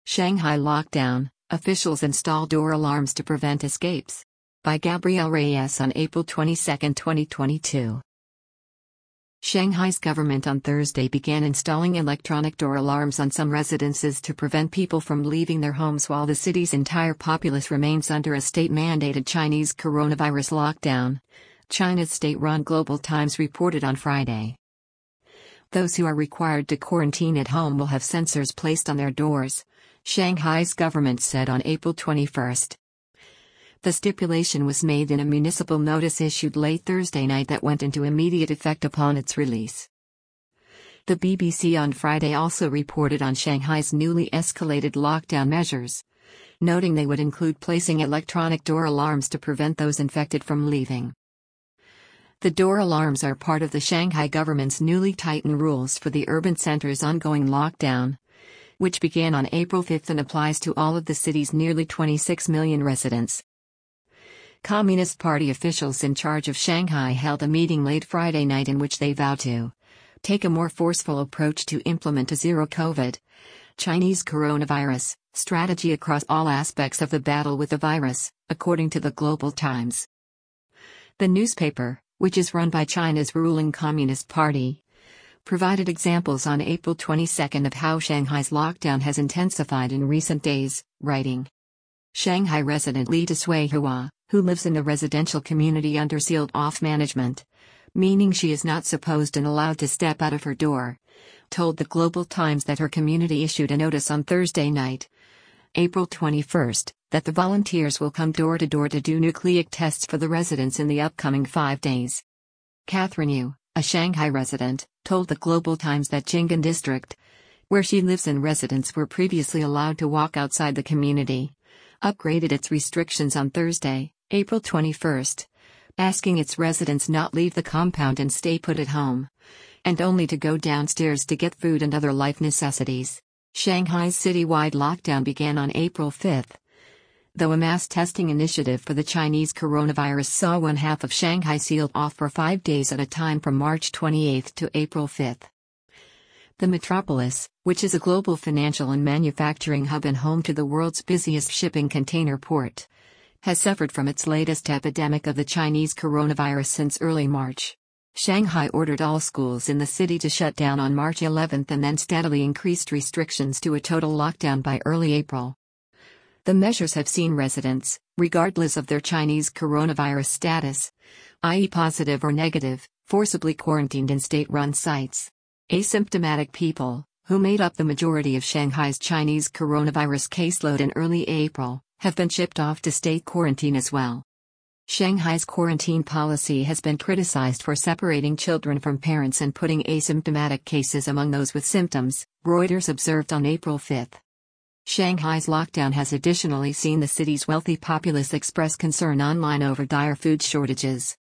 Shanghai lockdown, officials install door alarms to prevent escapes. By Gabrielle Reyes on April 22, 2022. Shanghai's government on Thursday began installing electronic door alarms on some residences to prevent people from leaving their homes while the city's entire populace remains under a state-mandated Chinese coronavirus lockdown, China's state-run Global Times reported on Friday. Those who are required to quarantine at home will have sensors placed on their doors, Shanghai's government said on April 21. The stipulation was made in a municipal notice issued late Thursday night that went into immediate effect upon its release. The BBC on Friday also reported on Shanghai's newly escalated lockdown measures, noting they would include placing electronic door alarms to prevent those infected from leaving. The door alarms are part of the Shanghai government's newly tightened rules for the urban center's ongoing lockdown, which began on April 5 and applies to all of the city's nearly 26 million residents. Communist Party officials in charge of Shanghai held a meeting late Friday night in which they vowed to take a more forceful approach to implement a zero-COVID, Chinese coronavirus, strategy across all aspects of the battle with the virus, according to the Global Times. The newspaper, which is run by China's ruling Communist Party, provided examples on April 22 of how Shanghai's lockdown has intensified in recent days, writing. Shanghai resident Li Dasuihua, who lives in a residential community under sealed-off management, meaning she is not supposed and allowed to step out of her door, told the Global Times that her community issued a notice on Thursday night, April 21, that the volunteers will come door to door to do nucleic tests for the residents in the upcoming 5 days. Catherine Yu, a Shanghai resident, told the Global Times that Jing'an District, where she lives and residents were previously allowed to walk outside the community, upgraded its restrictions on Thursday, April 21, asking its residents not leave the compound and stay put at home, and only to go downstairs to get food and other life necessities. Shanghai's citywide lockdown began on April 5, though a mass testing initiative for the Chinese coronavirus saw one half of Shanghai sealed off for 5 days at a time from March 28 to April 5. The metropolis, which is a global financial and manufacturing hub and home to the world's busiest shipping container port, has suffered from its latest epidemic of the Chinese coronavirus since early March. Shanghai ordered all schools in the city to shut down on March 11 and then steadily increased restrictions to a total lockdown by early April. The measures have seen residents, regardless of their Chinese coronavirus status, i.e. positive or negative, forcibly quarantined in state-run sites. Asymptomatic people, who made up the majority of Shanghai's Chinese coronavirus caseload in early April, have been shipped off to state quarantine as well. Shanghai's quarantine policy has been criticized for separating children from parents and putting asymptomatic cases among those with symptoms, Reuters observed on April 5. Shanghai's lockdown has additionally seen the city's wealthy populace express concern online over dire food shortages.